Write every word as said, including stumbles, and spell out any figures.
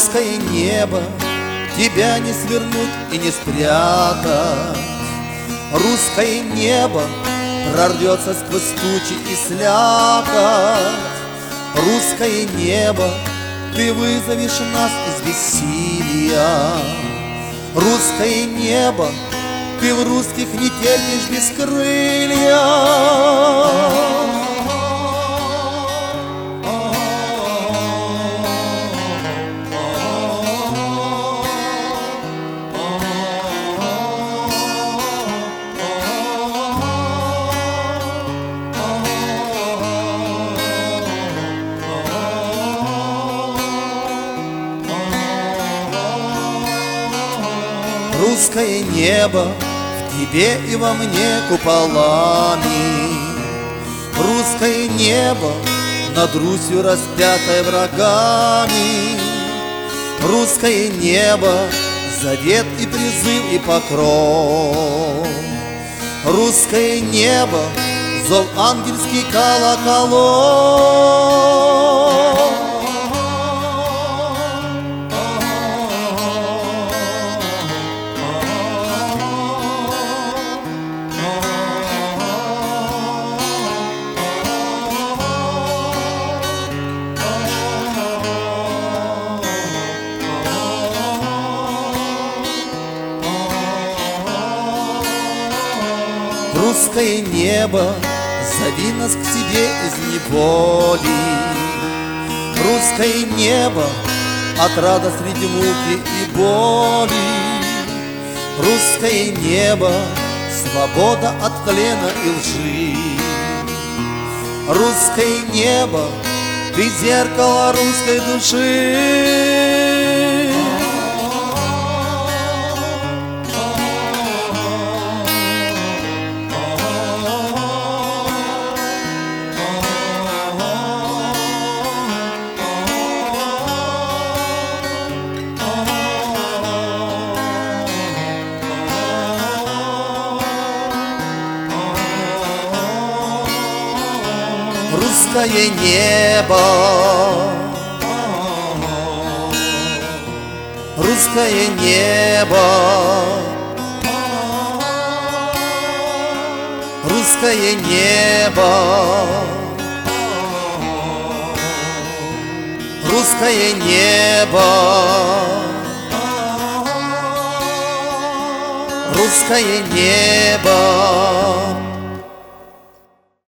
Русское небо, тебя не свернуть и не спрятать. Русское небо прорвется сквозь тучи и слякоть. Русское небо, ты вызовешь нас из бессилия. Русское небо, ты в русских не терпишь бескрылья. Русское небо в тебе и во мне куполами. Русское небо над Русью распятое врагами. Русское небо завет и призыв и покров. Русское небо зов ангельский колоколов. Русское небо, зови нас к себе из неволи. Русское небо, отрада среди муки и боли. Русское небо, свобода от плена и лжи. Русское небо, ты зеркало русской души. Русское небо, русское небо, русское небо, русское небо, русское небо.